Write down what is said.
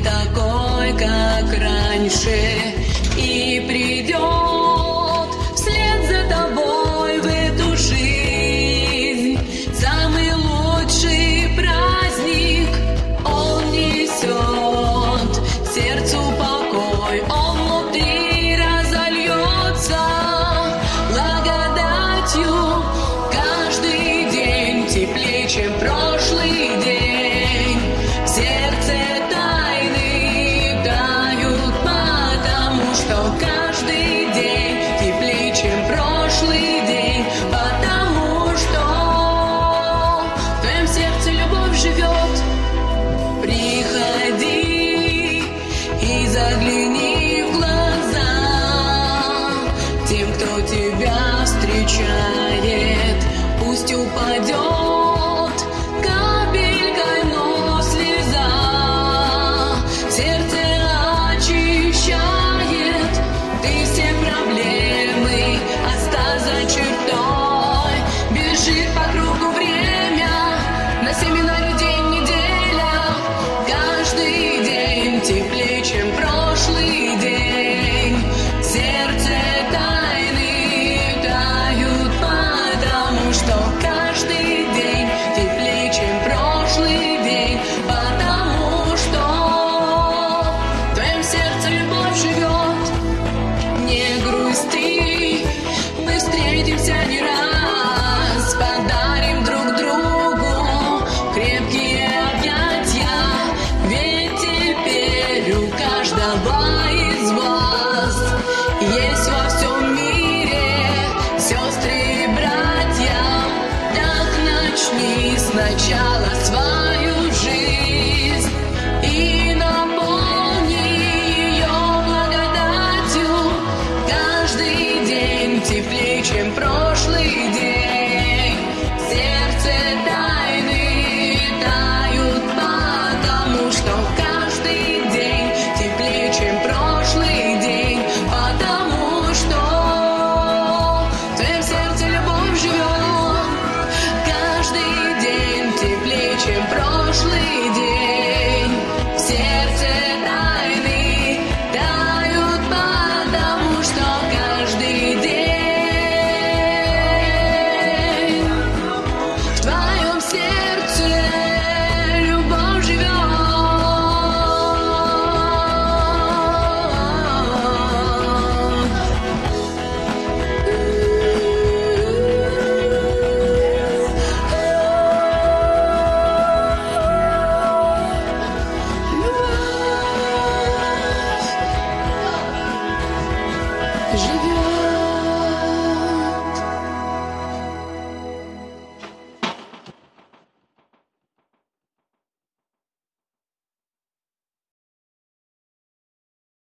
такой, как раньше, и придет вслед за тобой в эту жизнь самый лучший праздник. Он несет сердцу покой, он внутри разольется благодатью. Каждый день теплее, чем прошлый день. В сердце тайны тают, потому что каждый день теплее, чем прошлый день, потому что в твоем сердце любовь живет. Приходи и загляни в глаза тем, кто тебя встречает. Пусть упадет капелькой, но слеза сердце очищает. Ты все проблемы оставь за чертой. Бежит по кругу время, на семинаре день, неделя. Каждый день теплее, чем прошлый день. В сердце тайны тают, потому что каждый день теплее, чем прошлый день, потому что в твоем сердце любовь живет. Не грусти, мы встретимся не раз, подарим друг другу крепкие объятия, ведь теперь у каждого из вас есть во всем мире сестры и братья. Так начни сначала